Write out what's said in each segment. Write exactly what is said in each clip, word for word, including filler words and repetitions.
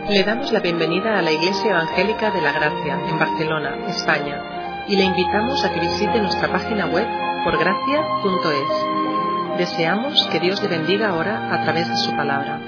Le damos la bienvenida a la Iglesia Evangélica de la Gracia, en Barcelona, España, y le invitamos a que visite nuestra página web por gracia punto es. Deseamos que Dios le bendiga ahora a través de su palabra.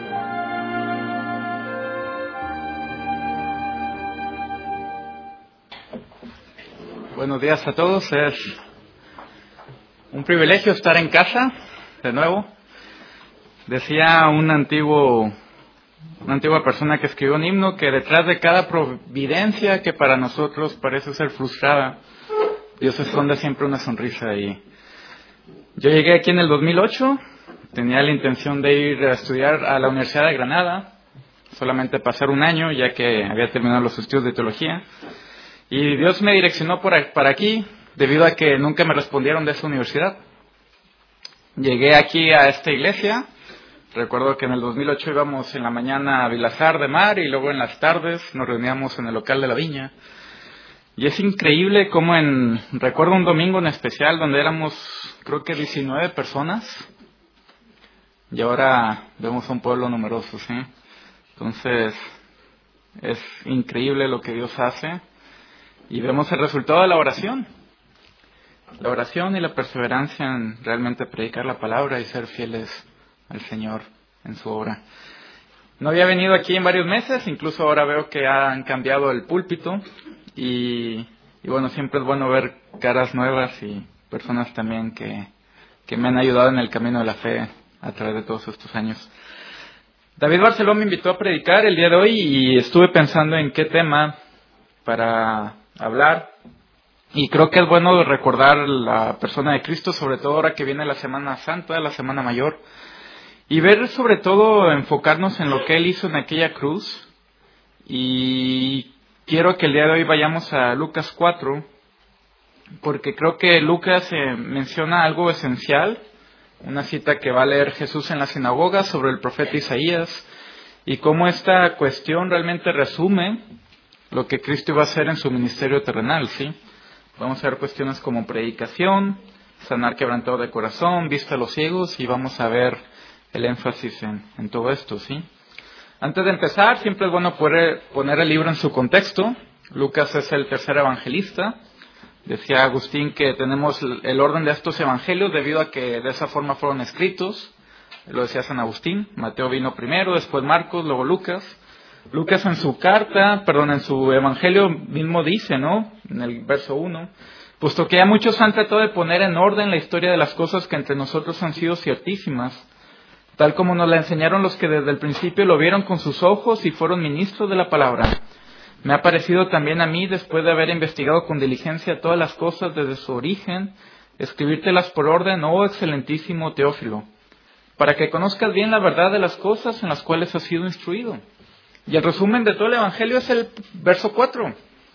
Buenos días a todos. Es un privilegio estar en casa de nuevo. Decía un antiguo, una antigua persona que escribió un himno que detrás de cada providencia que para nosotros parece ser frustrada, Dios esconde siempre una sonrisa. Y yo llegué aquí en el dos mil ocho, tenía la intención de ir a estudiar a la Universidad de Granada, solamente pasar un año ya que había terminado los estudios de teología. Y Dios me direccionó por, para aquí, debido a que nunca me respondieron de esa universidad. Llegué aquí a esta iglesia. Recuerdo que en el dos mil ocho íbamos en la mañana a Vilazar de Mar y luego en las tardes nos reuníamos en el local de la viña. Y es increíble cómo en... Recuerdo un domingo en especial donde éramos, creo que diecinueve personas. Y ahora vemos un pueblo numeroso, ¿sí? Entonces, es increíble lo que Dios hace. Y vemos el resultado de la oración. La oración y la perseverancia en realmente predicar la palabra y ser fieles al Señor en su obra. No había venido aquí en varios meses, incluso ahora veo que han cambiado el púlpito. Y, y bueno, siempre es bueno ver caras nuevas y personas también que, que me han ayudado en el camino de la fe a través de todos estos años. David Barceló me invitó a predicar el día de hoy y estuve pensando en qué tema para hablar, y creo que es bueno recordar la persona de Cristo, sobre todo ahora que viene la Semana Santa, la Semana Mayor, y ver sobre todo, enfocarnos en lo que Él hizo en aquella cruz. Y quiero que el día de hoy vayamos a Lucas cuatro, porque creo que Lucas eh, menciona algo esencial, una cita que va a leer Jesús en la sinagoga sobre el profeta Isaías, y cómo esta cuestión realmente resume lo que Cristo iba a hacer en su ministerio terrenal, ¿sí? Vamos a ver cuestiones como predicación, sanar quebrantado de corazón, vista a los ciegos, y vamos a ver el énfasis en, en todo esto, ¿sí? Antes de empezar, siempre es bueno poner, poner el libro en su contexto. Lucas es el tercer evangelista. Decía Agustín que tenemos el orden de estos evangelios debido a que de esa forma fueron escritos. Lo decía San Agustín. Mateo vino primero, después Marcos, luego Lucas. Lucas en su carta, perdón, en su evangelio mismo dice, ¿no? En el verso uno, puesto que ya muchos han tratado de poner en orden la historia de las cosas que entre nosotros han sido ciertísimas, tal como nos la enseñaron los que desde el principio lo vieron con sus ojos y fueron ministros de la palabra. Me ha parecido también a mí, después de haber investigado con diligencia todas las cosas desde su origen, escribírtelas por orden, oh excelentísimo Teófilo, para que conozcas bien la verdad de las cosas en las cuales has sido instruido. Y el resumen de todo el Evangelio es el verso cuatro.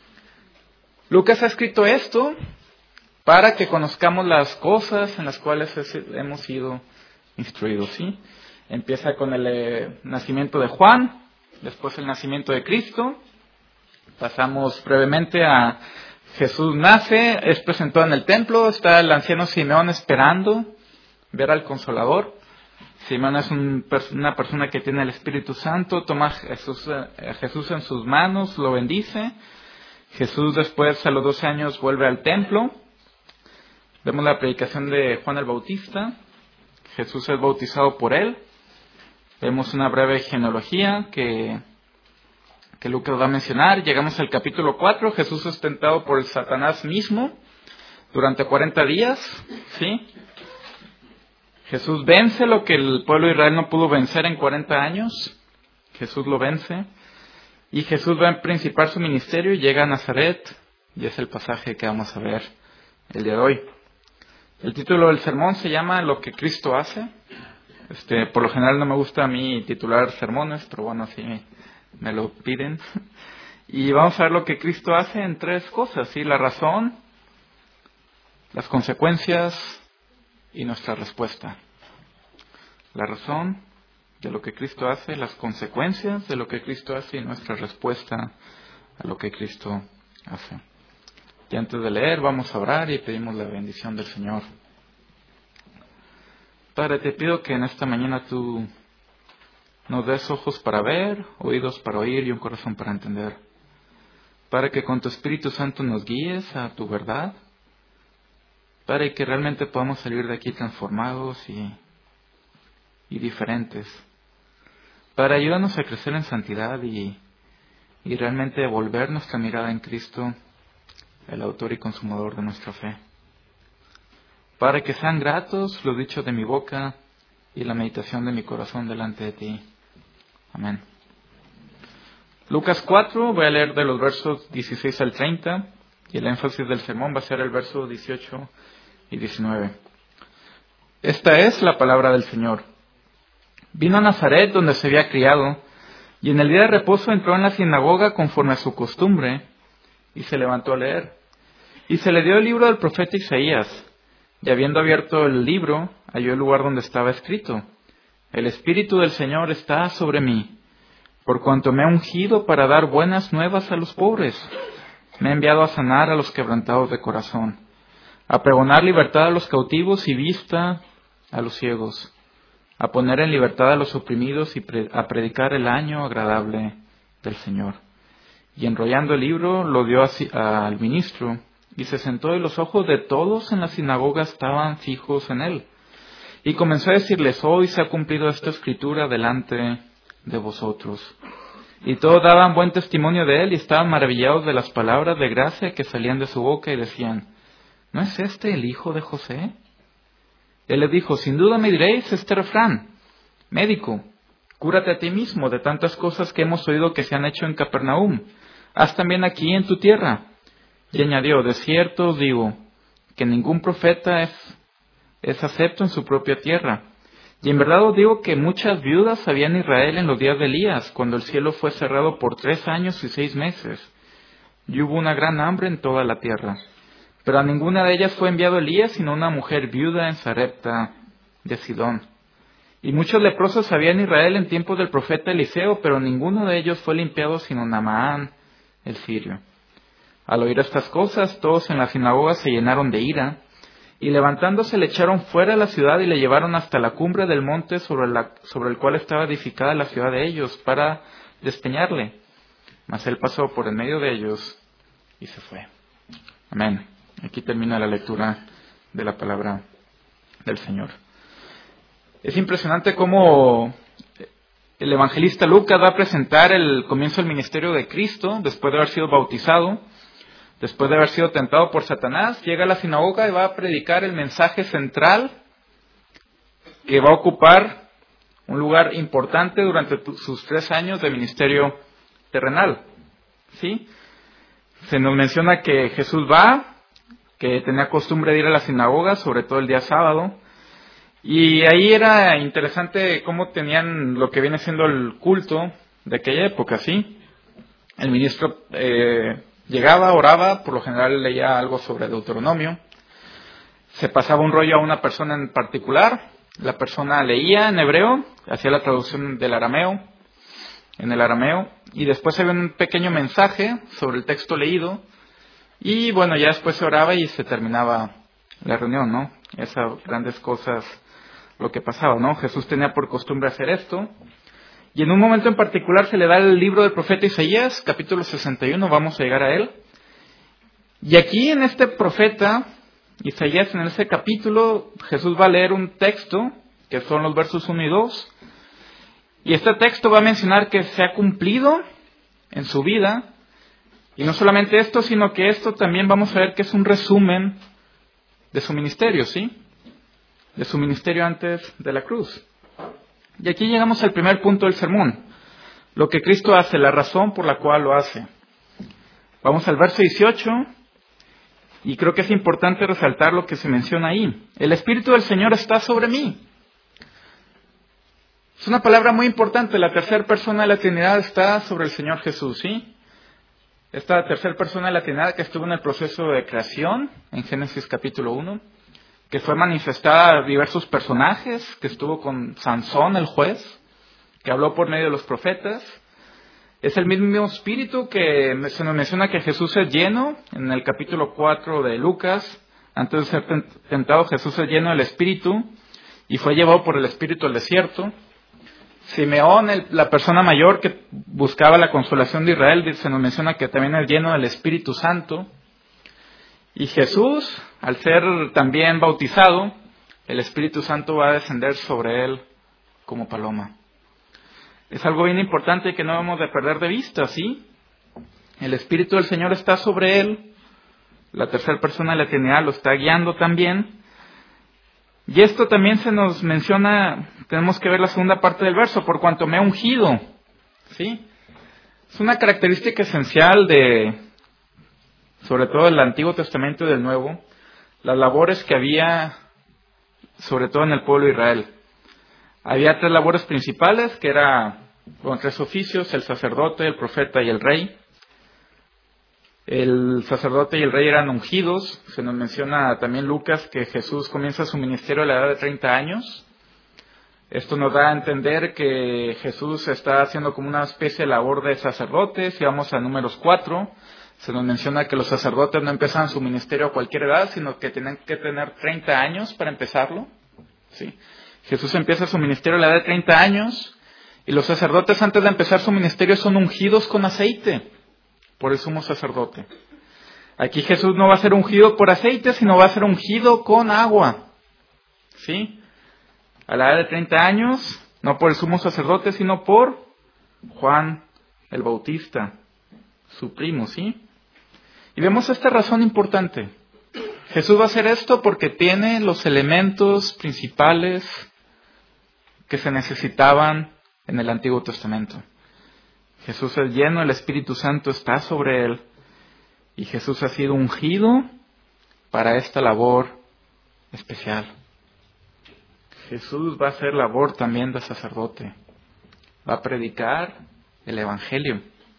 Lucas ha escrito esto para que conozcamos las cosas en las cuales hemos sido instruidos, ¿sí? Empieza con el eh, nacimiento de Juan, después el nacimiento de Cristo. Pasamos brevemente a Jesús nace, es presentado en el templo, está el anciano Simeón esperando ver al Consolador. Simeón es un, una persona que tiene el Espíritu Santo, toma a Jesús, a Jesús en sus manos, lo bendice. Jesús después, a los doce años, vuelve al templo. Vemos la predicación de Juan el Bautista. Jesús es bautizado por él. Vemos una breve genealogía que, que Lucas va a mencionar. Llegamos al capítulo cuatro. Jesús es tentado por el Satanás mismo durante cuarenta días, ¿sí? Jesús vence lo que el pueblo de Israel no pudo vencer en cuarenta años. Jesús lo vence. Y Jesús va a principar su ministerio y llega a Nazaret. Y es el pasaje que vamos a ver el día de hoy. El título del sermón se llama Lo que Cristo hace. Este, por lo general no me gusta a mí titular sermones, pero bueno, así me, me lo piden. Y vamos a ver lo que Cristo hace en tres cosas, ¿sí? La razón, las consecuencias y nuestra respuesta. La razón de lo que Cristo hace, las consecuencias de lo que Cristo hace y nuestra respuesta a lo que Cristo hace. Y antes de leer, vamos a orar y pedimos la bendición del Señor. Padre, te pido que en esta mañana tú nos des ojos para ver, oídos para oír y un corazón para entender. Para que con tu Espíritu Santo nos guíes a tu verdad, para que realmente podamos salir de aquí transformados y, y diferentes. Para ayudarnos a crecer en santidad y, y realmente volver nuestra mirada en Cristo, el autor y consumador de nuestra fe. Para que sean gratos los dichos de mi boca y la meditación de mi corazón delante de ti. Amén. Lucas cuatro, voy a leer de los versos dieciséis al treinta, y el énfasis del sermón va a ser el verso dieciocho y diecinueve. Esta es la palabra del Señor. Vino a Nazaret, donde se había criado, y en el día de reposo entró en la sinagoga conforme a su costumbre, y se levantó a leer. Y se le dio el libro del profeta Isaías, y habiendo abierto el libro, halló el lugar donde estaba escrito: El Espíritu del Señor está sobre mí, por cuanto me ha ungido para dar buenas nuevas a los pobres. Me ha enviado a sanar a los quebrantados de corazón, a pregonar libertad a los cautivos y vista a los ciegos, a poner en libertad a los oprimidos y pre- a predicar el año agradable del Señor. Y enrollando el libro, lo dio a, al ministro, y se sentó, y los ojos de todos en la sinagoga estaban fijos en él. Y comenzó a decirles: hoy se ha cumplido esta escritura delante de vosotros. Y todos daban buen testimonio de él, y estaban maravillados de las palabras de gracia que salían de su boca, y decían: ¿no es este el hijo de José? Él les dijo: sin duda me diréis este refrán: médico, cúrate a ti mismo de tantas cosas que hemos oído que se han hecho en Capernaum. Haz también aquí en tu tierra. Y añadió: de cierto os digo que ningún profeta es, es acepto en su propia tierra. Y en verdad os digo que muchas viudas había en Israel en los días de Elías, cuando el cielo fue cerrado por tres años y seis meses, y hubo una gran hambre en toda la tierra. Pero a ninguna de ellas fue enviado Elías, sino una mujer viuda en Sarepta de Sidón. Y muchos leprosos había en Israel en tiempos del profeta Eliseo, pero ninguno de ellos fue limpiado, sino Naamán el sirio. Al oír estas cosas, todos en la sinagoga se llenaron de ira, y levantándose le echaron fuera de la ciudad y le llevaron hasta la cumbre del monte sobre, la, sobre el cual estaba edificada la ciudad de ellos, para despeñarle. Mas él pasó por en medio de ellos y se fue. Amén. Aquí termina la lectura de la palabra del Señor. Es impresionante cómo el evangelista Lucas va a presentar el comienzo del ministerio de Cristo después de haber sido bautizado. Después de haber sido tentado por Satanás, llega a la sinagoga y va a predicar el mensaje central que va a ocupar un lugar importante durante sus tres años de ministerio terrenal. ¿Sí? Se nos menciona que Jesús va, que tenía costumbre de ir a la sinagoga, sobre todo el día sábado, y ahí era interesante cómo tenían lo que viene siendo el culto de aquella época, ¿sí? El ministro eh, llegaba, oraba, por lo general leía algo sobre Deuteronomio, se pasaba un rollo a una persona en particular, la persona leía en hebreo, hacía la traducción del arameo, en el arameo, y después había un pequeño mensaje sobre el texto leído, y bueno, ya después se oraba y se terminaba la reunión, ¿no? Esas grandes cosas, lo que pasaba, ¿no? Jesús tenía por costumbre hacer esto. Y en un momento en particular se le da el libro del profeta Isaías, capítulo sesenta y uno, vamos a llegar a él. Y aquí en este profeta, Isaías, en ese capítulo, Jesús va a leer un texto, que son los versos uno y dos. Y este texto va a mencionar que se ha cumplido en su vida. Y no solamente esto, sino que esto también vamos a ver que es un resumen de su ministerio, ¿sí? De su ministerio antes de la cruz. Y aquí llegamos al primer punto del sermón. Lo que Cristo hace, la razón por la cual lo hace. Vamos al verso dieciocho. Y creo que es importante resaltar lo que se menciona ahí. El Espíritu del Señor está sobre mí. Es una palabra muy importante. La tercera persona de la Trinidad está sobre el Señor Jesús, ¿sí? Esta tercera persona de la Trinidad que estuvo en el proceso de creación, en Génesis capítulo uno, que fue manifestada a diversos personajes, que estuvo con Sansón, el juez, que habló por medio de los profetas. Es el mismo espíritu que se nos menciona que Jesús es lleno, en el capítulo cuatro de Lucas. Antes de ser tentado, Jesús es lleno del espíritu, y fue llevado por el espíritu al desierto. Simeón, el, la persona mayor que buscaba la consolación de Israel, se nos menciona que también es lleno del Espíritu Santo. Y Jesús, al ser también bautizado, el Espíritu Santo va a descender sobre él como paloma. Es algo bien importante que no debemos de perder de vista, ¿sí? El Espíritu del Señor está sobre él, la tercera persona de la Trinidad lo está guiando también. Y esto también se nos menciona, tenemos que ver la segunda parte del verso, por cuanto me ha ungido, ¿sí? Es una característica esencial de, sobre todo del Antiguo Testamento y del Nuevo, las labores que había, sobre todo en el pueblo de Israel. Había tres labores principales, que eran, bueno, tres oficios: el sacerdote, el profeta y el rey. El sacerdote y el rey eran ungidos. Se nos menciona también Lucas que Jesús comienza su ministerio a la edad de treinta años. Esto nos da a entender que Jesús está haciendo como una especie de labor de sacerdote. Si vamos a Números cuatro, se nos menciona que los sacerdotes no empezaban su ministerio a cualquier edad, sino que tenían que tener treinta años para empezarlo. ¿Sí? Jesús empieza su ministerio a la edad de treinta años, y los sacerdotes antes de empezar su ministerio son ungidos con aceite por el sumo sacerdote. Aquí Jesús no va a ser ungido por aceite, sino va a ser ungido con agua. ¿Sí? A la edad de treinta años, no por el sumo sacerdote, sino por Juan el Bautista, su primo, ¿sí? Y vemos esta razón importante. Jesús va a hacer esto porque tiene los elementos principales que se necesitaban en el Antiguo Testamento. Jesús es lleno, el Espíritu Santo está sobre él, y Jesús ha sido ungido para esta labor especial. Jesús va a hacer labor también de sacerdote, va a predicar el Evangelio.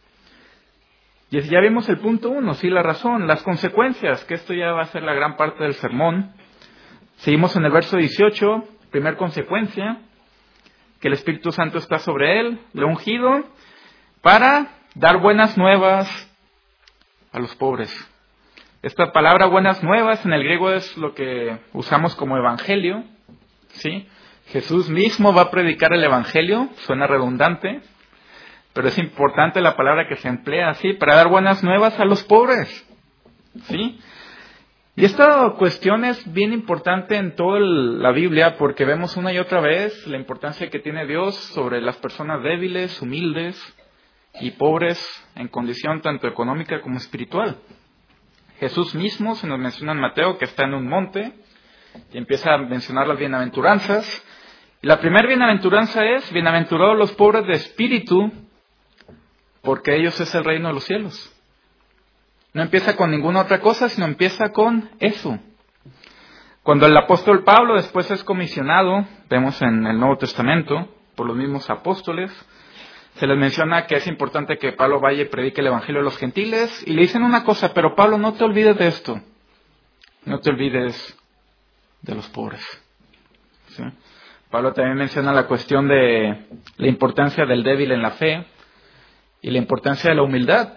Y ya vimos el punto uno, sí, la razón, las consecuencias, que esto ya va a ser la gran parte del sermón. Seguimos en el verso dieciocho, primer consecuencia, que el Espíritu Santo está sobre él, lo ungido, para dar buenas nuevas a los pobres. Esta palabra buenas nuevas en el griego es lo que usamos como evangelio, ¿sí? Jesús mismo va a predicar el evangelio, suena redundante, pero es importante la palabra que se emplea así, para dar buenas nuevas a los pobres, ¿sí? Y esta cuestión es bien importante en toda la Biblia, porque vemos una y otra vez la importancia que tiene Dios sobre las personas débiles, humildes y pobres en condición tanto económica como espiritual. Jesús mismo se nos menciona en Mateo que está en un monte y empieza a mencionar las bienaventuranzas. Y la primera bienaventuranza es: bienaventurados los pobres de espíritu, porque ellos es el reino de los cielos. No empieza con ninguna otra cosa, sino empieza con eso. Cuando el apóstol Pablo después es comisionado, vemos en el Nuevo Testamento, por los mismos apóstoles, se les menciona que es importante que Pablo vaya y predique el evangelio a los gentiles, y le dicen una cosa: pero Pablo, no te olvides de esto, no te olvides de los pobres. ¿Sí? Pablo también menciona la cuestión de la importancia del débil en la fe y la importancia de la humildad.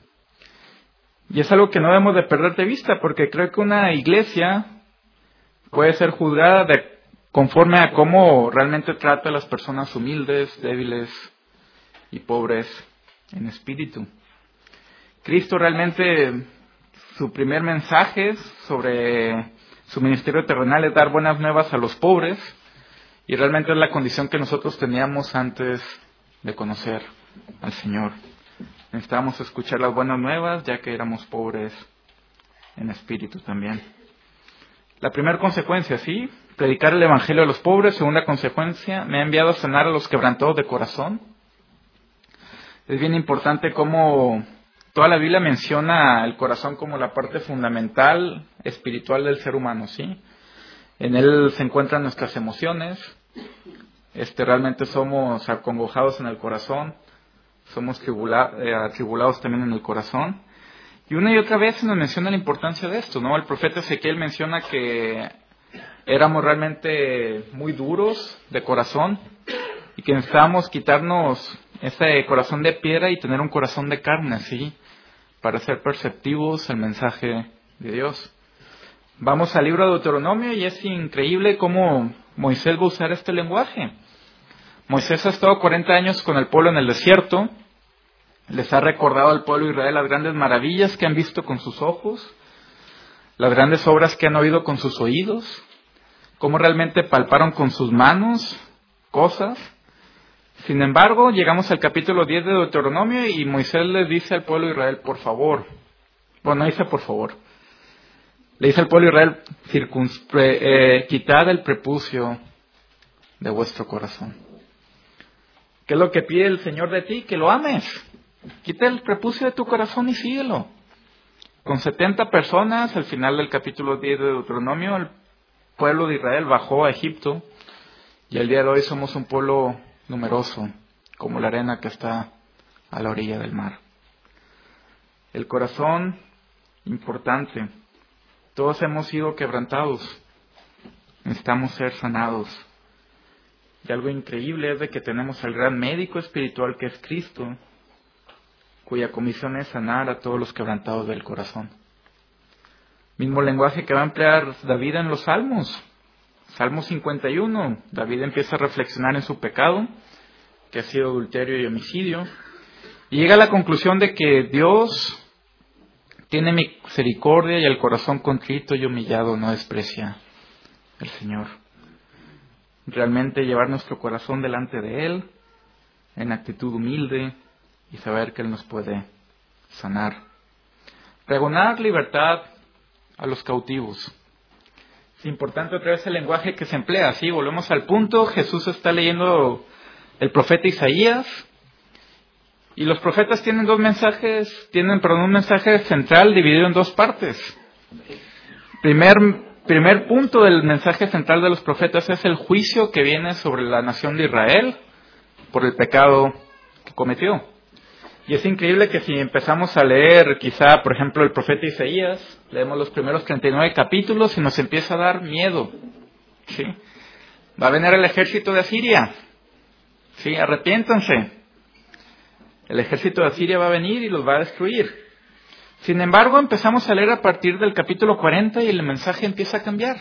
Y es algo que no debemos de perder de vista, porque creo que una iglesia puede ser juzgada de, conforme a cómo realmente trata a las personas humildes, débiles y pobres en espíritu. Cristo realmente, su primer mensaje sobre su ministerio terrenal es dar buenas nuevas a los pobres, y realmente es la condición que nosotros teníamos antes de conocer al Señor. Necesitábamos escuchar las buenas nuevas, ya que éramos pobres en espíritu también. La primera consecuencia, sí, predicar el evangelio a los pobres. Segunda consecuencia, me ha enviado a sanar a los quebrantados de corazón. Es bien importante cómo toda la Biblia menciona el corazón como la parte fundamental espiritual del ser humano, ¿sí? En él se encuentran nuestras emociones. Este, realmente somos acongojados en el corazón. Somos tribula, eh, atribulados también en el corazón. Y una y otra vez se nos menciona la importancia de esto, ¿no? El profeta Ezequiel menciona que éramos realmente muy duros de corazón y que necesitábamos quitarnos ese corazón de piedra y tener un corazón de carne, ¿sí? Para ser perceptivos al mensaje de Dios. Vamos al libro de Deuteronomio y es increíble cómo Moisés va a usar este lenguaje. Moisés ha estado cuarenta años con el pueblo en el desierto. Les ha recordado al pueblo de Israel las grandes maravillas que han visto con sus ojos, las grandes obras que han oído con sus oídos, cómo realmente palparon con sus manos cosas. Sin embargo, llegamos al capítulo diez de Deuteronomio y Moisés les dice al pueblo de Israel, por favor, bueno, no dice por favor, le dice al pueblo de Israel, circunspre, eh, quitad el prepucio de vuestro corazón. ¿Qué es lo que pide el Señor de ti? Que lo ames. Quita el prepucio de tu corazón y síguelo. Con setenta personas, al final del capítulo diez de Deuteronomio, el pueblo de Israel bajó a Egipto y el día de hoy somos un pueblo numeroso, como la arena que está a la orilla del mar. El corazón, importante. Todos hemos sido quebrantados. Necesitamos ser sanados. Y algo increíble es de que tenemos al gran médico espiritual que es Cristo, cuya comisión es sanar a todos los quebrantados del corazón. Mismo lenguaje que va a emplear David en los Salmos. Salmo cincuenta y uno. David empieza a reflexionar en su pecado, que ha sido adulterio y homicidio, y llega a la conclusión de que Dios tiene misericordia y el corazón contrito y humillado no desprecia el Señor. Realmente llevar nuestro corazón delante de Él, en actitud humilde, y saber que Él nos puede sanar. Pregonar libertad a los cautivos. Es importante otra vez el lenguaje que se emplea. Sí, volvemos al punto. Jesús está leyendo el profeta Isaías. Y los profetas tienen dos mensajes, tienen perdón, un mensaje central dividido en dos partes. Primer, primer punto del mensaje central de los profetas es el juicio que viene sobre la nación de Israel por el pecado que cometió. Y es increíble que si empezamos a leer quizá, por ejemplo, el profeta Isaías, leemos los primeros treinta y nueve capítulos y nos empieza a dar miedo. ¿Sí? Va a venir el ejército de Asiria. ¿Sí? Arrepiéntanse. El ejército de Asiria va a venir y los va a destruir. Sin embargo, empezamos a leer a partir del capítulo cuarenta y el mensaje empieza a cambiar.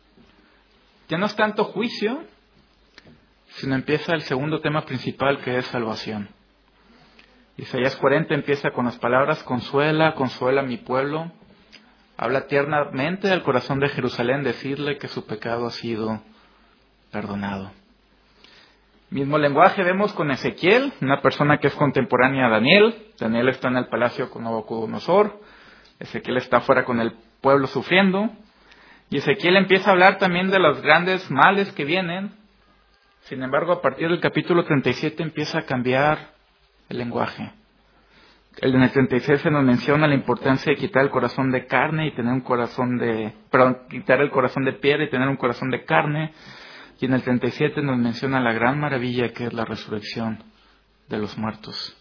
Ya no es tanto juicio, sino empieza el segundo tema principal, que es salvación. Isaías cuarenta empieza con las palabras: consuela, consuela a mi pueblo. Habla tiernamente al corazón de Jerusalén, decirle que su pecado ha sido perdonado. Mismo lenguaje vemos con Ezequiel, una persona que es contemporánea a Daniel. Daniel está en el palacio con Nabucodonosor. Ezequiel está fuera con el pueblo sufriendo. Y Ezequiel empieza a hablar también de los grandes males que vienen. Sin embargo, a partir del capítulo treinta y siete empieza a cambiar el lenguaje. En el treinta y seis se nos menciona la importancia de quitar el corazón de carne y tener un corazón de... Perdón, quitar el corazón de piedra y tener un corazón de carne. Y en el treinta y siete nos menciona la gran maravilla que es la resurrección de los muertos.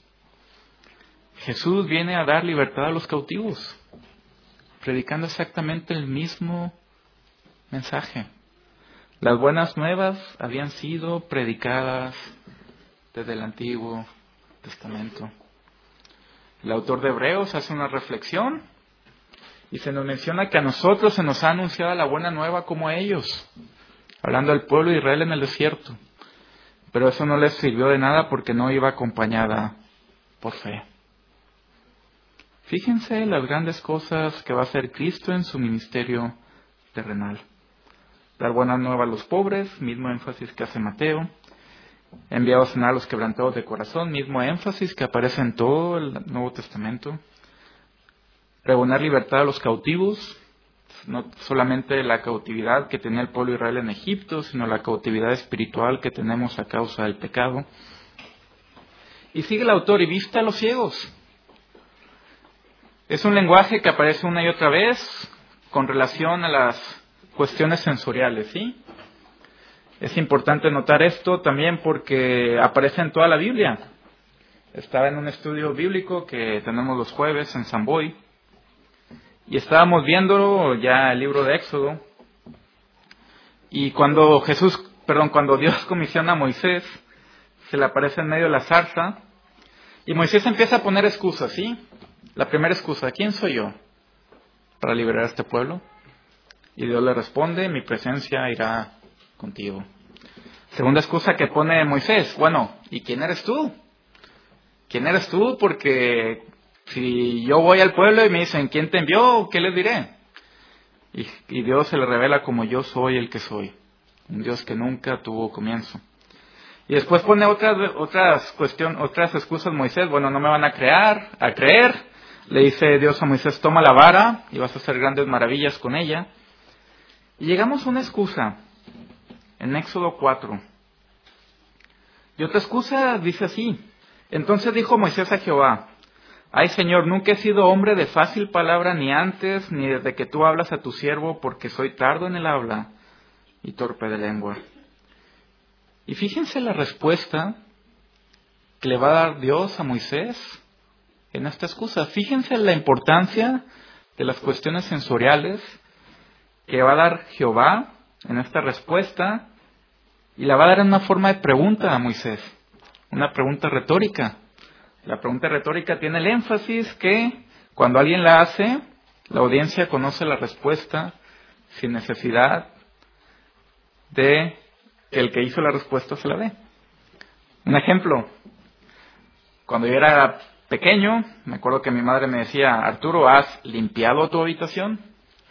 Jesús viene a dar libertad a los cautivos, predicando exactamente el mismo mensaje. Las buenas nuevas habían sido predicadas desde el Antiguo Testamento. El autor de Hebreos hace una reflexión y se nos menciona que a nosotros se nos ha anunciado la buena nueva como a ellos, hablando del pueblo de Israel en el desierto. Pero eso no les sirvió de nada porque no iba acompañada por fe. Fíjense las grandes cosas que va a hacer Cristo en su ministerio terrenal. Dar buena nueva a los pobres, mismo énfasis que hace Mateo. Enviado a sanar a los quebrantados de corazón, mismo énfasis que aparece en todo el Nuevo Testamento. Pregonar libertad a los cautivos, no solamente la cautividad que tenía el pueblo de Israel en Egipto, sino la cautividad espiritual que tenemos a causa del pecado. Y sigue el autor, y vista a los ciegos. Es un lenguaje que aparece una y otra vez con relación a las cuestiones sensoriales, ¿sí? Es importante notar esto también porque aparece en toda la Biblia. Estaba en un estudio bíblico que tenemos los jueves en Samboy y estábamos viendo ya el libro de Éxodo. Y cuando Jesús, perdón, cuando Dios comisiona a Moisés, se le aparece en medio de la zarza y Moisés empieza a poner excusas, ¿sí? La primera excusa: ¿quién soy yo para liberar a este pueblo? Y Dios le responde: mi presencia irá contigo. Segunda excusa que pone Moisés, bueno, ¿y quién eres tú? ¿Quién eres tú? Porque si yo voy al pueblo y me dicen, ¿quién te envió? ¿Qué les diré? Y, y Dios se le revela como yo soy el que soy, un Dios que nunca tuvo comienzo. Y después pone otras otras cuestión, otras excusas Moisés, bueno, no me van a crear, a creer. Le dice Dios a Moisés, toma la vara y vas a hacer grandes maravillas con ella. Y llegamos a una excusa en Éxodo cuatro. Y otra excusa dice así, entonces dijo Moisés a Jehová, ay Señor, nunca he sido hombre de fácil palabra ni antes, ni desde que tú hablas a tu siervo, porque soy tardo en el habla y torpe de lengua. Y fíjense la respuesta que le va a dar Dios a Moisés en esta excusa. Fíjense la importancia de las cuestiones sensoriales que va a dar Jehová en esta respuesta, y la va a dar en una forma de pregunta a Moisés, una pregunta retórica. La pregunta retórica tiene el énfasis que cuando alguien la hace, la audiencia conoce la respuesta sin necesidad de que el que hizo la respuesta se la dé. Un ejemplo, cuando yo era pequeño, me acuerdo que mi madre me decía, Arturo, ¿has limpiado tu habitación?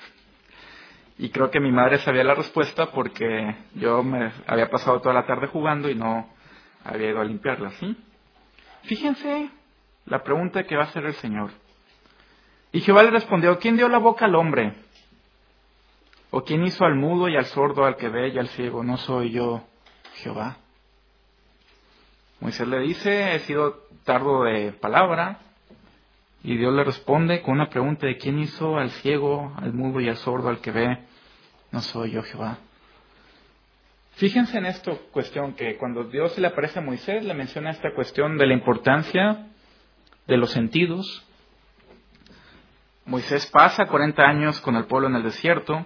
Y creo que mi madre sabía la respuesta porque yo me había pasado toda la tarde jugando y no había ido a limpiarla, ¿sí? Fíjense la pregunta que va a hacer el Señor. Y Jehová le respondió, ¿quién dio la boca al hombre? ¿O quién hizo al mudo y al sordo, al que ve y al ciego? ¿No soy yo, Jehová? Moisés le dice, he sido tardo de palabra. Y Dios le responde con una pregunta de quién hizo al ciego, al mudo y al sordo, al que ve. No soy yo, Jehová. Fíjense en esta cuestión que cuando Dios se le aparece a Moisés, le menciona esta cuestión de la importancia de los sentidos. Moisés pasa cuarenta años con el pueblo en el desierto.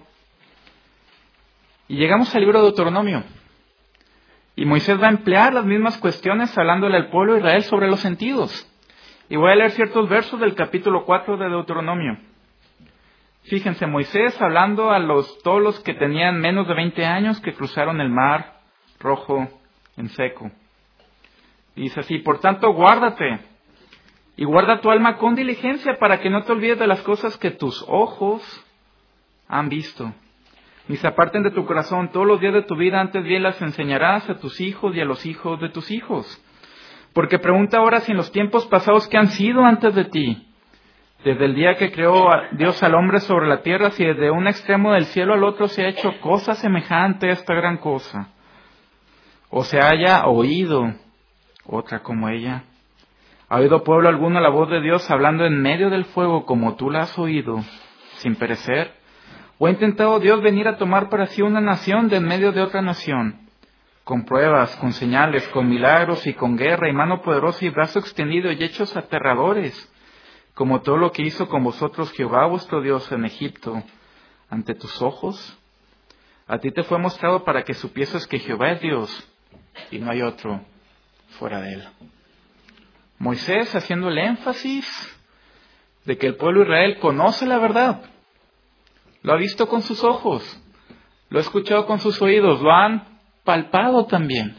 Y llegamos al libro de Deuteronomio. Y Moisés va a emplear las mismas cuestiones hablándole al pueblo de Israel sobre los sentidos. Y voy a leer ciertos versos del capítulo cuatro de Deuteronomio. Fíjense, Moisés hablando a los, todos los que tenían menos de veinte años que cruzaron el mar rojo en seco. Dice así, por tanto, guárdate y guarda tu alma con diligencia para que no te olvides de las cosas que tus ojos han visto, ni se aparten de tu corazón todos los días de tu vida, antes bien las enseñarás a tus hijos y a los hijos de tus hijos. Porque pregunta ahora si en los tiempos pasados que han sido antes de ti, desde el día que creó Dios al hombre sobre la tierra, si desde un extremo del cielo al otro se ha hecho cosa semejante a esta gran cosa, o se haya oído otra como ella. ¿Ha oído pueblo alguno la voz de Dios hablando en medio del fuego como tú la has oído, sin perecer? ¿O ha intentado Dios venir a tomar para sí una nación de en medio de otra nación? Con pruebas, con señales, con milagros y con guerra y mano poderosa y brazo extendido y hechos aterradores, como todo lo que hizo con vosotros Jehová vuestro Dios en Egipto, ante tus ojos. A ti te fue mostrado para que supieses que Jehová es Dios y no hay otro fuera de él. Moisés haciendo el énfasis de que el pueblo de Israel conoce la verdad, lo ha visto con sus ojos, lo ha escuchado con sus oídos, lo han palpado también.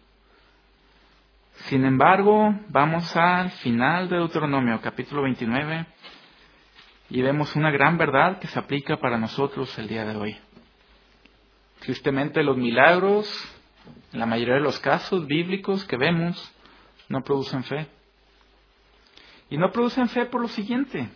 Sin embargo, vamos al final de Deuteronomio, capítulo veintinueve, y vemos una gran verdad que se aplica para nosotros el día de hoy. Tristemente, los milagros, en la mayoría de los casos bíblicos que vemos, no producen fe. Y no producen fe por lo siguiente.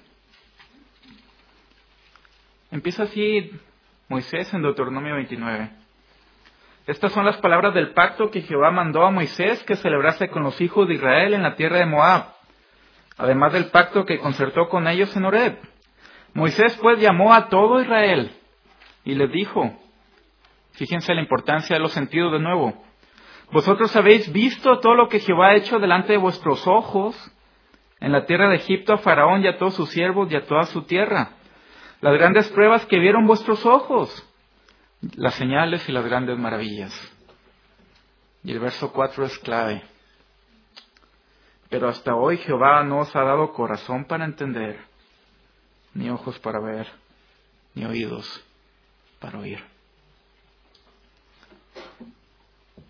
Empieza así Moisés en Deuteronomio veintinueve. Estas son las palabras del pacto que Jehová mandó a Moisés que celebrase con los hijos de Israel en la tierra de Moab, además del pacto que concertó con ellos en Horeb. Moisés pues llamó a todo Israel y les dijo, fíjense la importancia de los sentidos de nuevo, vosotros habéis visto todo lo que Jehová ha hecho delante de vuestros ojos en la tierra de Egipto a Faraón y a todos sus siervos y a toda su tierra, las grandes pruebas que vieron vuestros ojos, las señales y las grandes maravillas. Y el verso cuatro es clave. Pero hasta hoy Jehová no os ha dado corazón para entender, ni ojos para ver, ni oídos para oír.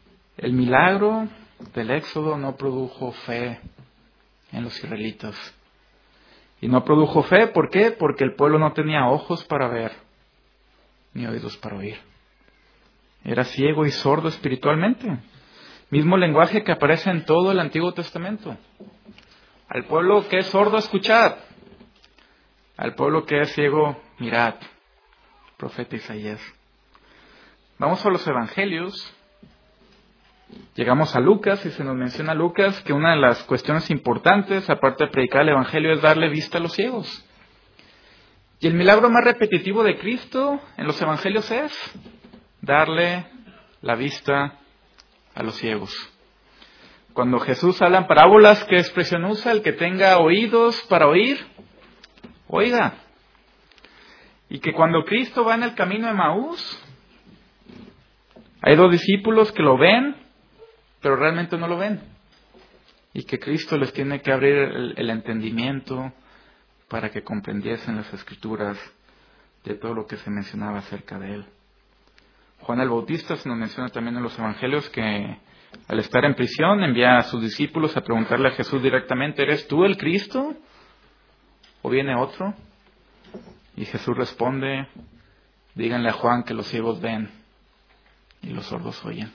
El milagro del Éxodo no produjo fe en los israelitas. Y no produjo fe, ¿por qué? Porque el pueblo no tenía ojos para ver, ni oídos para oír. Era ciego y sordo espiritualmente. Mismo lenguaje que aparece en todo el Antiguo Testamento. Al pueblo que es sordo, escuchad. Al pueblo que es ciego, mirad. Profeta Isaías. Vamos a los evangelios. Llegamos a Lucas y se nos menciona a Lucas que una de las cuestiones importantes, aparte de predicar el evangelio, es darle vista a los ciegos. Y el milagro más repetitivo de Cristo en los evangelios es darle la vista a los ciegos. Cuando Jesús habla en parábolas, ¿qué expresión usa? El que tenga oídos para oír, oiga. Y que cuando Cristo va en el camino de Emaús, hay dos discípulos que lo ven, pero realmente no lo ven. Y que Cristo les tiene que abrir el, el entendimiento para que comprendiesen las Escrituras de todo lo que se mencionaba acerca de Él. Juan el Bautista se nos menciona también en los Evangelios que al estar en prisión envía a sus discípulos a preguntarle a Jesús directamente, ¿eres tú el Cristo? ¿O viene otro? Y Jesús responde, díganle a Juan que los ciegos ven y los sordos oyen.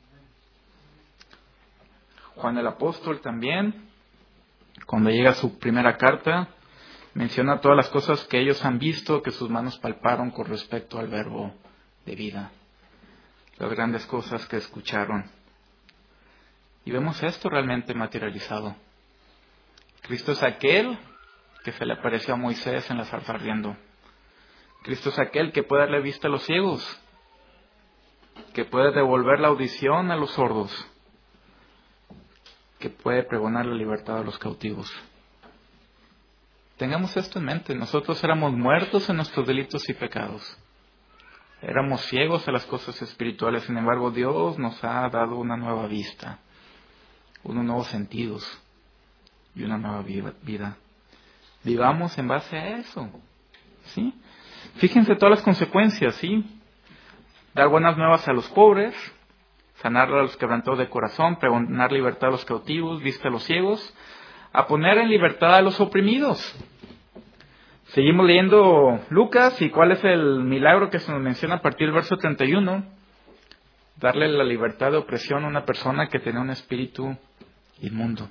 Juan el Apóstol también, cuando llega a su primera carta, menciona todas las cosas que ellos han visto, que sus manos palparon con respecto al verbo de vida. Las grandes cosas que escucharon. Y vemos esto realmente materializado. Cristo es aquel que se le apareció a Moisés en la zarza ardiendo. Cristo es aquel que puede darle vista a los ciegos, que puede devolver la audición a los sordos, que puede pregonar la libertad a los cautivos. Tengamos esto en mente. Nosotros éramos muertos en nuestros delitos y pecados. Éramos ciegos a las cosas espirituales. Sin embargo, Dios nos ha dado una nueva vista, unos nuevos sentidos y una nueva vida. Vivamos en base a eso, ¿sí? Fíjense todas las consecuencias, ¿sí? Dar buenas nuevas a los pobres, sanar a los quebrantados de corazón, pregonar libertad a los cautivos, vista a los ciegos, a poner en libertad a los oprimidos. Seguimos leyendo Lucas, y ¿cuál es el milagro que se nos menciona a partir del verso treinta y uno? Darle la libertad de opresión a una persona que tenía un espíritu inmundo.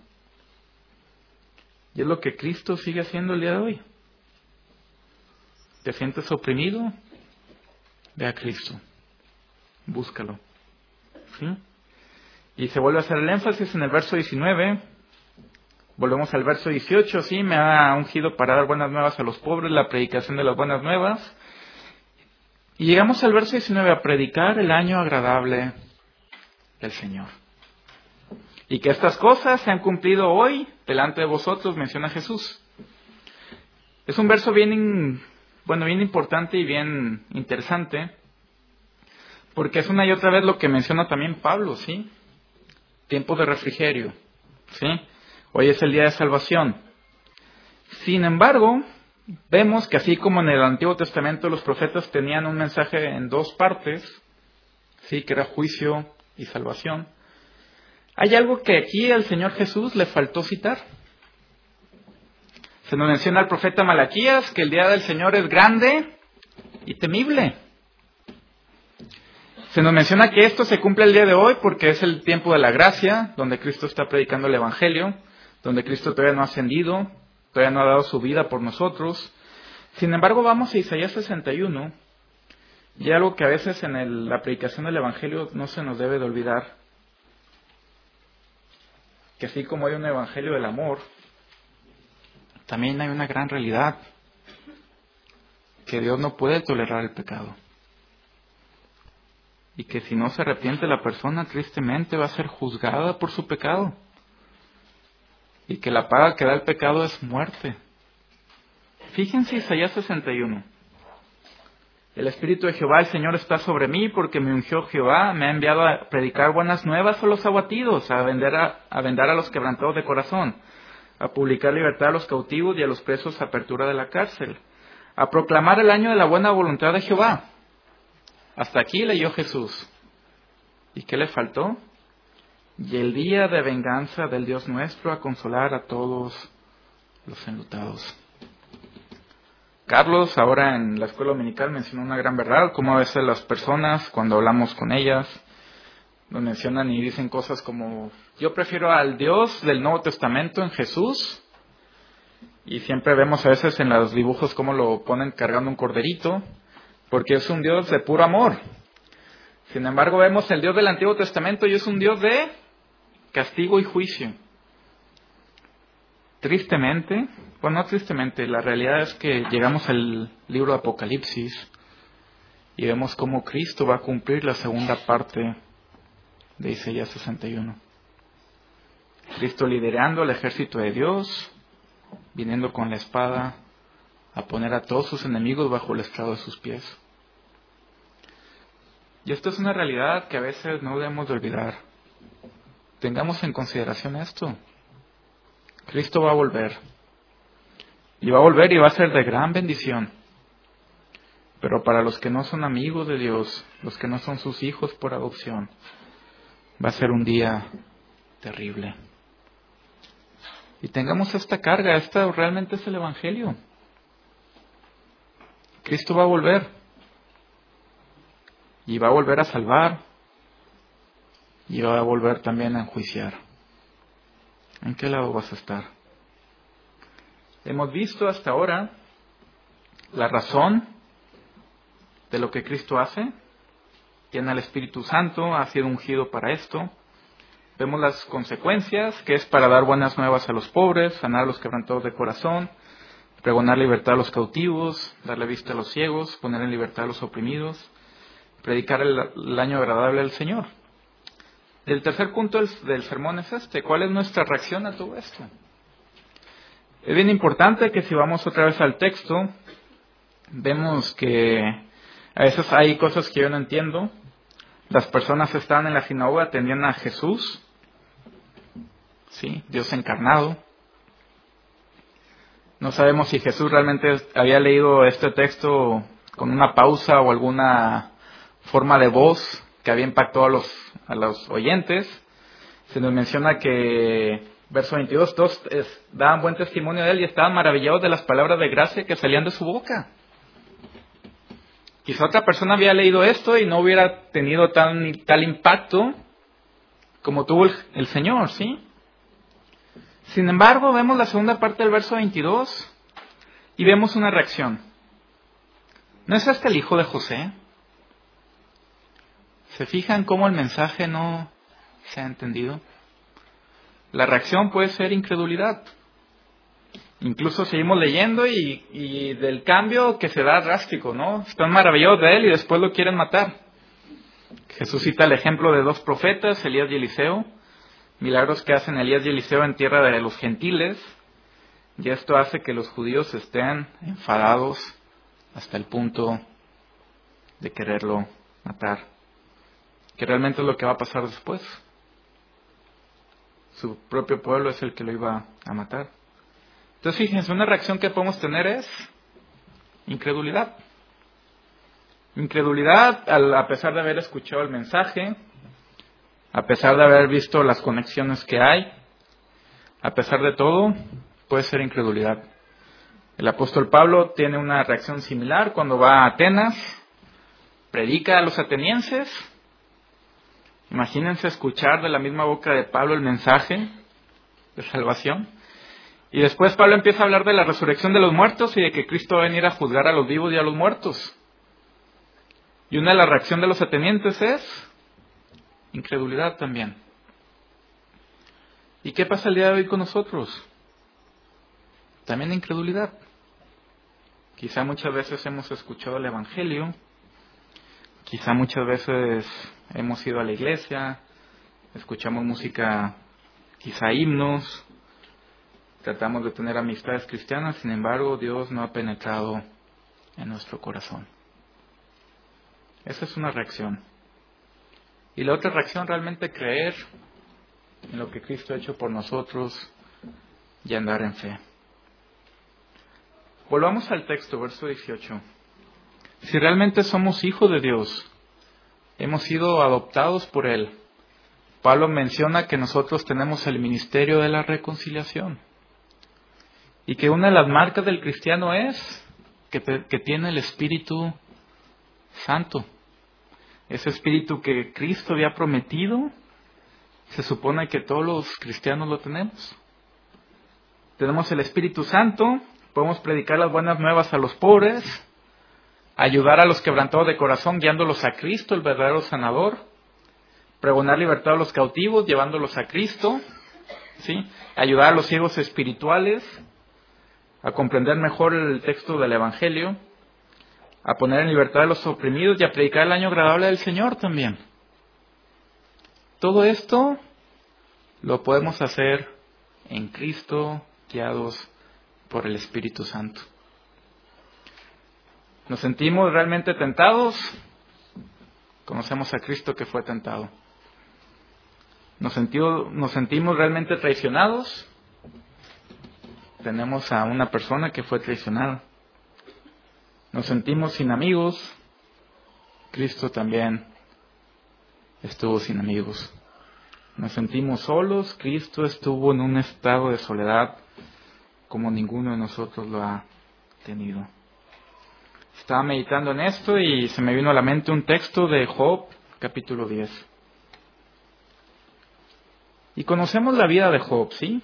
Y es lo que Cristo sigue haciendo el día de hoy. ¿Te sientes oprimido? Ve a Cristo. Búscalo. ¿Sí? Y se vuelve a hacer el énfasis en el verso diecinueve. Volvemos al verso dieciocho. Sí, me ha ungido para dar buenas nuevas a los pobres, la predicación de las buenas nuevas. Y llegamos al verso diecinueve, a predicar el año agradable del Señor. Y que estas cosas se han cumplido hoy delante de vosotros, menciona Jesús. Es un verso bien, bueno, bien importante y bien interesante, porque es una y otra vez lo que menciona también Pablo, ¿sí? Tiempo de refrigerio, ¿sí? Hoy es el día de salvación. Sin embargo, vemos que así como en el Antiguo Testamento los profetas tenían un mensaje en dos partes, ¿sí? Que era juicio y salvación. Hay algo que aquí al Señor Jesús le faltó citar. Se nos menciona al profeta Malaquías que el día del Señor es grande y temible. Se nos menciona que esto se cumple el día de hoy porque es el tiempo de la gracia, donde Cristo está predicando el Evangelio, donde Cristo todavía no ha ascendido, todavía no ha dado su vida por nosotros. Sin embargo, vamos a Isaías sesenta y uno, y algo que a veces en el, la predicación del Evangelio no se nos debe de olvidar, que así como hay un Evangelio del amor, también hay una gran realidad, que Dios no puede tolerar el pecado. Y que si no se arrepiente la persona, tristemente va a ser juzgada por su pecado. Y que la paga que da el pecado es muerte. Fíjense Isaías sesenta y uno. El Espíritu de Jehová, el Señor, está sobre mí, porque me ungió Jehová, me ha enviado a predicar buenas nuevas a los abatidos, a vender a, a vendar a los quebrantados de corazón, a publicar libertad a los cautivos y a los presos apertura de la cárcel, a proclamar el año de la buena voluntad de Jehová. Hasta aquí leyó Jesús. ¿Y qué le faltó? y el día de venganza del Dios nuestro a consolar a todos los enlutados. Carlos, ahora en la escuela dominical, mencionó una gran verdad, como a veces las personas, cuando hablamos con ellas, nos mencionan y dicen cosas como, yo prefiero al Dios del Nuevo Testamento en Jesús, y siempre vemos a veces en los dibujos cómo lo ponen cargando un corderito, porque es un Dios de puro amor. Sin embargo, vemos el Dios del Antiguo Testamento y es un Dios de castigo y juicio. Tristemente, bueno, no tristemente, la realidad es que llegamos al libro de Apocalipsis y vemos cómo Cristo va a cumplir la segunda parte de Isaías sesenta y uno. Cristo liderando al ejército de Dios, viniendo con la espada a poner a todos sus enemigos bajo el estrado de sus pies. Y esto es una realidad que a veces no debemos de olvidar. Tengamos en consideración esto. Cristo va a volver. Y va a volver y va a ser de gran bendición. Pero para los que no son amigos de Dios, los que no son sus hijos por adopción, va a ser un día terrible. Y tengamos esta carga, esta realmente es el Evangelio. Cristo va a volver. Y va a volver a salvar. Y va a volver también a enjuiciar. ¿En qué lado vas a estar? Hemos visto hasta ahora la razón de lo que Cristo hace. Tiene al Espíritu Santo, ha sido ungido para esto. Vemos las consecuencias, que es para dar buenas nuevas a los pobres, sanar a los quebrantados de corazón, pregonar libertad a los cautivos, darle vista a los ciegos, poner en libertad a los oprimidos, predicar el, el año agradable al Señor. El tercer punto del, del sermón es este. ¿Cuál es nuestra reacción a todo esto? Es bien importante que si vamos otra vez al texto, vemos que a veces hay cosas que yo no entiendo. Las personas estaban en la sinagoga, atendían a Jesús, sí, Dios encarnado. No sabemos si Jesús realmente había leído este texto con una pausa o alguna forma de voz que había impactado a los, a los oyentes. Se nos menciona que, verso veintidós, todos es, daban buen testimonio de él y estaban maravillados de las palabras de gracia que salían de su boca. Quizá otra persona había leído esto y no hubiera tenido tan, tal impacto como tuvo el, el Señor, ¿sí? Sin embargo, vemos la segunda parte del verso veintidós y vemos una reacción. ¿No es este el hijo de José? ¿Se fijan cómo el mensaje no se ha entendido? La reacción puede ser incredulidad. Incluso seguimos leyendo y, y del cambio que se da drástico, ¿no? Están maravillados de él y después lo quieren matar. Jesús cita el ejemplo de dos profetas, Elías y Eliseo. Milagros que hacen Elías y Eliseo en tierra de los gentiles. Y esto hace que los judíos estén enfadados hasta el punto de quererlo matar. Que realmente es lo que va a pasar después. Su propio pueblo es el que lo iba a matar. Entonces, fíjense, una reacción que podemos tener es incredulidad. Incredulidad a pesar de haber escuchado el mensaje, a pesar de haber visto las conexiones que hay, a pesar de todo, puede ser incredulidad. El apóstol Pablo tiene una reacción similar cuando va a Atenas, predica a los atenienses. Imagínense escuchar de la misma boca de Pablo el mensaje de salvación. Y después Pablo empieza a hablar de la resurrección de los muertos y de que Cristo va a venir a juzgar a los vivos y a los muertos. Y una de las reacciones de los atenienses es incredulidad también. ¿Y qué pasa el día de hoy con nosotros? También incredulidad. Quizá muchas veces hemos escuchado el Evangelio, quizá muchas veces hemos ido a la iglesia, escuchamos música, quizá himnos, tratamos de tener amistades cristianas, sin embargo Dios no ha penetrado en nuestro corazón. Esa es una reacción. Y la otra reacción, realmente creer en lo que Cristo ha hecho por nosotros y andar en fe. Volvamos al texto, verso dieciocho. Si realmente somos hijos de Dios, hemos sido adoptados por Él, Pablo menciona que nosotros tenemos el ministerio de la reconciliación. Y que una de las marcas del cristiano es que, que tiene el Espíritu Santo. Ese Espíritu que Cristo había prometido, se supone que todos los cristianos lo tenemos. Tenemos el Espíritu Santo, podemos predicar las buenas nuevas a los pobres, ayudar a los quebrantados de corazón guiándolos a Cristo, el verdadero sanador, pregonar libertad a los cautivos llevándolos a Cristo, ¿sí? Ayudar a los ciegos espirituales a comprender mejor el texto del Evangelio, a poner en libertad a los oprimidos y a predicar el año agradable del Señor también. Todo esto lo podemos hacer en Cristo, guiados por el Espíritu Santo. ¿Nos sentimos realmente tentados? Conocemos a Cristo que fue tentado. ¿Nos sentimos, nos sentimos realmente traicionados? Tenemos a una persona que fue traicionada. ¿Nos sentimos sin amigos? Cristo también estuvo sin amigos. ¿Nos sentimos solos? Cristo estuvo en un estado de soledad como ninguno de nosotros lo ha tenido. Estaba meditando en esto y se me vino a la mente un texto de Job, capítulo diez. Y conocemos la vida de Job, ¿sí?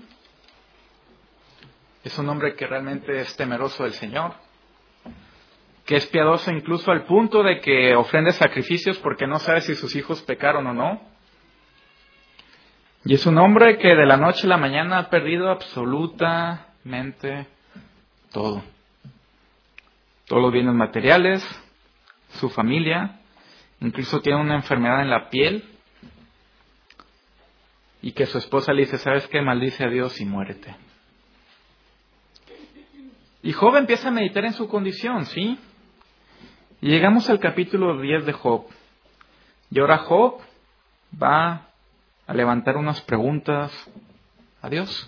Es un hombre que realmente es temeroso del Señor, que es piadoso incluso al punto de que ofrende sacrificios porque no sabe si sus hijos pecaron o no. Y es un hombre que de la noche a la mañana ha perdido absolutamente todo. Todos los bienes materiales, su familia, incluso tiene una enfermedad en la piel. Y que su esposa le dice, ¿sabes qué? Maldice a Dios y muérete. Y Job empieza a meditar en su condición, ¿sí? Y llegamos al capítulo diez de Job. Y ahora Job va a levantar unas preguntas a Dios.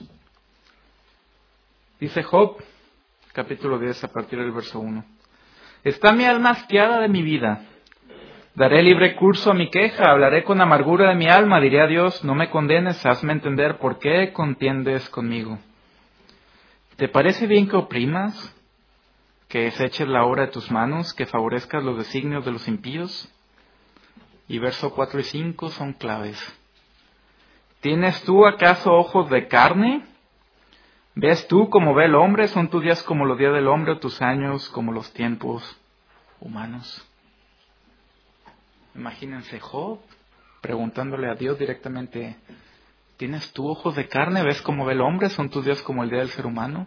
Dice Job, capítulo diez, a partir del verso uno. Está mi alma asqueada de mi vida. Daré libre curso a mi queja, hablaré con amargura de mi alma, diré a Dios, no me condenes, hazme entender por qué contiendes conmigo. ¿Te parece bien que oprimas, que deseches la obra de tus manos, que favorezcas los designios de los impíos? Y verso cuatro y cinco son claves. ¿Tienes tú acaso ojos de carne? ¿Ves tú como ve el hombre? ¿Son tus días como los días del hombre o tus años como los tiempos humanos? Imagínense Job preguntándole a Dios directamente, ¿tienes tú ojos de carne? ¿Ves cómo ve el hombre? ¿Son tus días como el día del ser humano?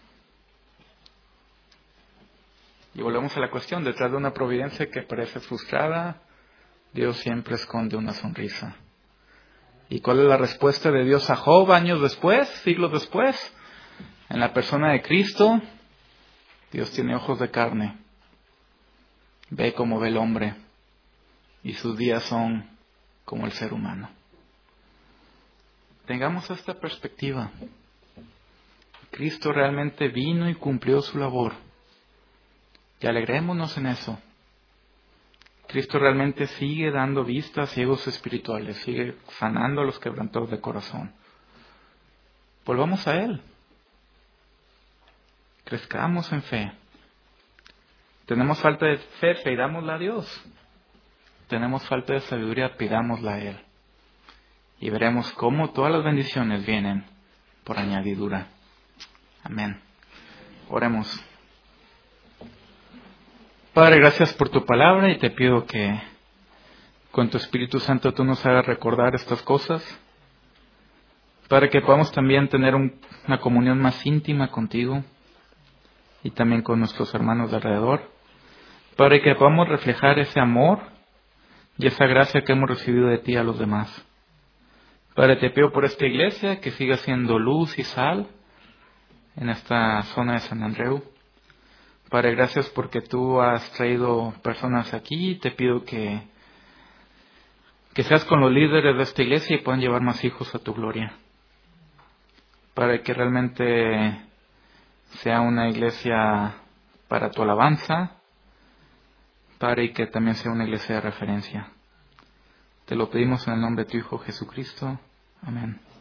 Y volvemos a la cuestión, detrás de una providencia que parece frustrada, Dios siempre esconde una sonrisa. ¿Y cuál es la respuesta de Dios a Job años después, siglos después? En la persona de Cristo, Dios tiene ojos de carne, ve como ve el hombre. Y sus días son como el ser humano. Tengamos esta perspectiva. Cristo realmente vino y cumplió su labor. Y alegrémonos en eso. Cristo realmente sigue dando vista a ciegos espirituales, sigue sanando a los quebrantados de corazón. Volvamos a Él. Crezcamos en fe. Tenemos falta de fe, pidámosla a Dios. Tenemos falta de sabiduría, pidámosla a Él. Y veremos cómo todas las bendiciones vienen por añadidura. Amén. Oremos. Padre, gracias por tu palabra y te pido que con tu Espíritu Santo tú nos hagas recordar estas cosas. Para que podamos también tener un, una comunión más íntima contigo y también con nuestros hermanos de alrededor. Para que podamos reflejar ese amor y esa gracia que hemos recibido de ti a los demás. Padre, te pido por esta iglesia que siga siendo luz y sal en esta zona de San Andreu. Padre, gracias porque tú has traído personas aquí. Te pido que, que seas con los líderes de esta iglesia y puedan llevar más hijos a tu gloria. Para que realmente sea una iglesia para tu alabanza. Padre, y que también sea una iglesia de referencia. Te lo pedimos en el nombre de tu Hijo Jesucristo. Amén.